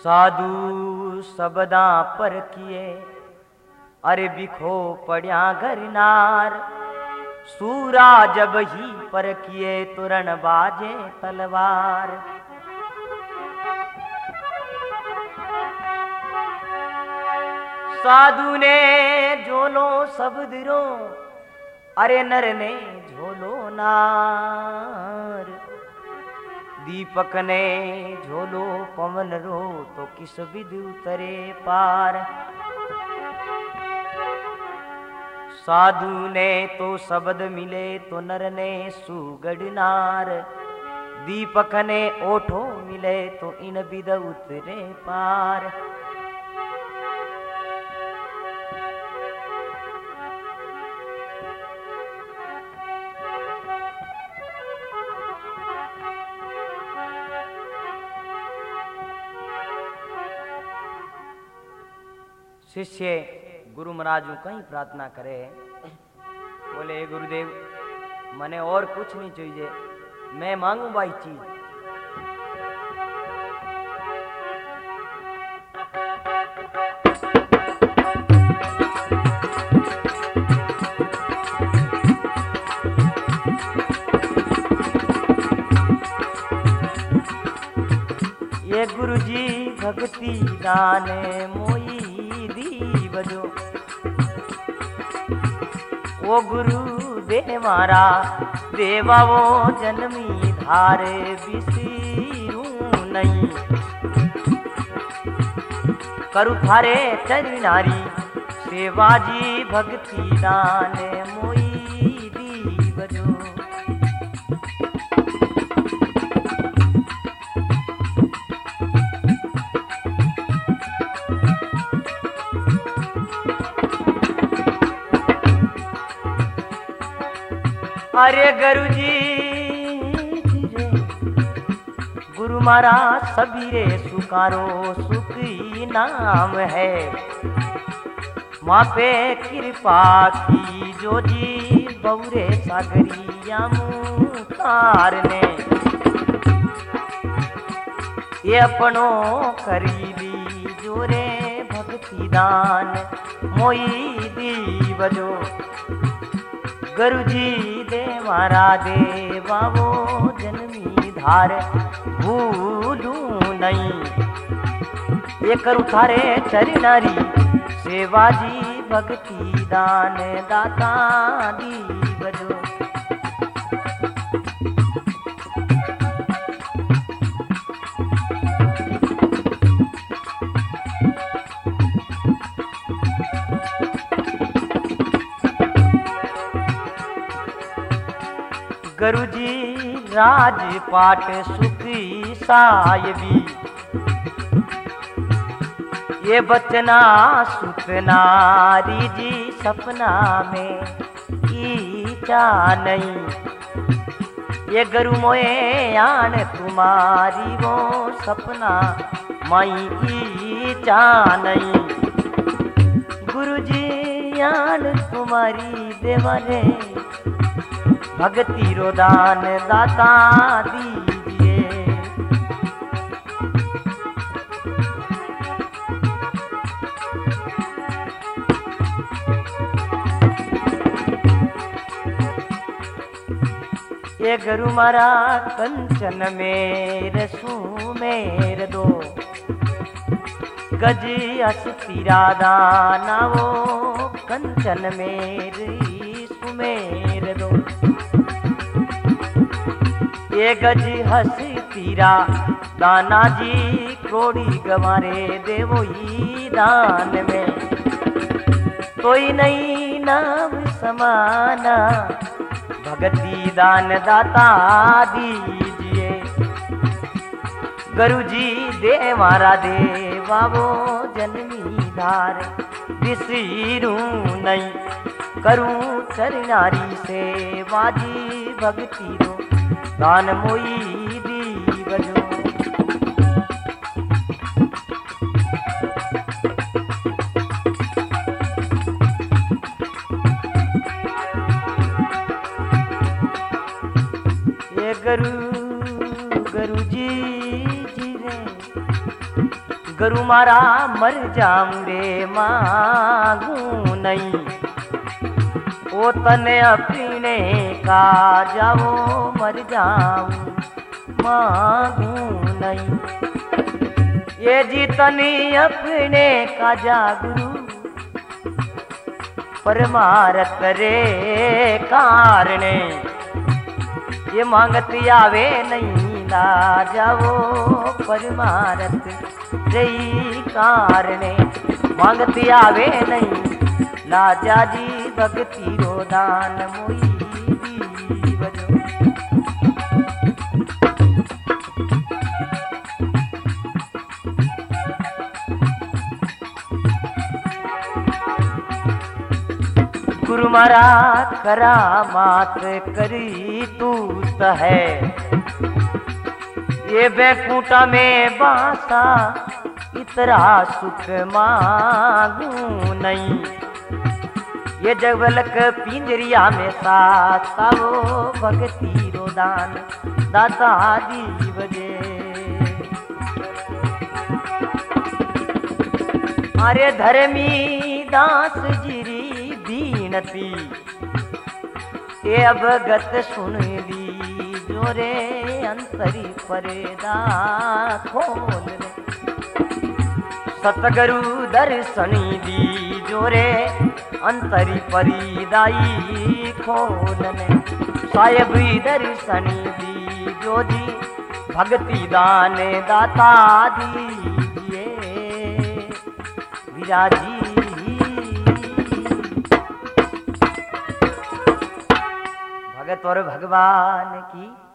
साधु सबदा पर किए, अरे बिखो पड़िया घर नार। सूरा जब ही पर किए, तुरन बाजे तलवार। साधु ने झोलो सबदरो, अरे नर ने झोलो नार। दीपक ने झोलो पवन रो, तो किस विधि उतरे पार। साधु ने तो शब्द मिले, तो नर ने सुगढ़ नार। दीपक ने ओठो मिले, तो इन विध उतरे पार। शिष्य गुरु महाराज कहीं प्रार्थना करे, बोले हे गुरुदेव, मने और कुछ नहीं चाहिए, मैं मांगू भाई चीज। ये गुरुजी भक्ति दान मोई बजो। वो गुरु देवारा देवा वो जन्मी धारे, बिसीरू नहीं। करु थारे चरनारी सेवाजी, भक्ति दान मोई दी बजो। अरे गुरुजी रे, गुरु महाराज सबीरे सुकारो, सुखी नाम है। माँ पे कृपा की जो जी, बौरे सागरिया मुतार ने। ये अपनो करीबी जोरे, भक्ति दान मोई दी बजो। गुरुजी देवारा देवा वो जन्मी धार, भूलू नहीं। ये करू थारे चरनारी सेवाजी, भक्ति दान दाता दी बजो। गुरुजी राजपाट सुखी सायबी, ये बचना सुतनारी जी, सपना में ईचा नहीं। ये गुरु मोए आन तुम्हारी, वो सपना माई ईचा नहीं। गुरुजी आन तुम्हारी देवारे, भक्ति रो दान दाता दीजिए। ये गुरु मारा कंचन मेरे सुमेर दो। गजी अस्थिरा दाना वो कंचन मेरी सुमेर दो। ये गजी हसी तीरा दाना जी, कोड़ी गवारे देवो ही दान में। कोई नहीं नाम समाना, भक्ति दान दाता दीजिए। गुरुजी देवारा देवा वो जन्मी धार, बिसीरू नहीं। करूं चरनारी सेवाजी, भक्ति दो दान मोई दी बजो। ये गुरुजी जी रे, मारा मर जाऊं रे मांगू नहीं, ओ तने अपने का जाओ मर जाऊं मांगू नहीं। ये जीतनी अपने का जागरू परमारत रे कारणे, ये मांगती आवे नहीं ना जाओ परमारत रे कारणे, मांगती आवे नहीं लाजा जी भक्ति रो दान मोई बजो। गुरु मारा करामात करी तूत है, ये बैकुंठा में बासा इतरा सुख मांगू नहीं, ये जगवलक पिंजरिया में साता वो भक्ति रो दान दाता दी बजे। अरे धर्मी दास जिरी बीनती, ये अवगत सुन ली जोरे अंतरी परेदा खोल रे, सतगुरु दर्शनी दी जोरे अंतरी परिदाई खोलने, साहेब दर्शनी दी जो दी भक्ति दान दाता दीजिए विराजी। भगत और भगवान की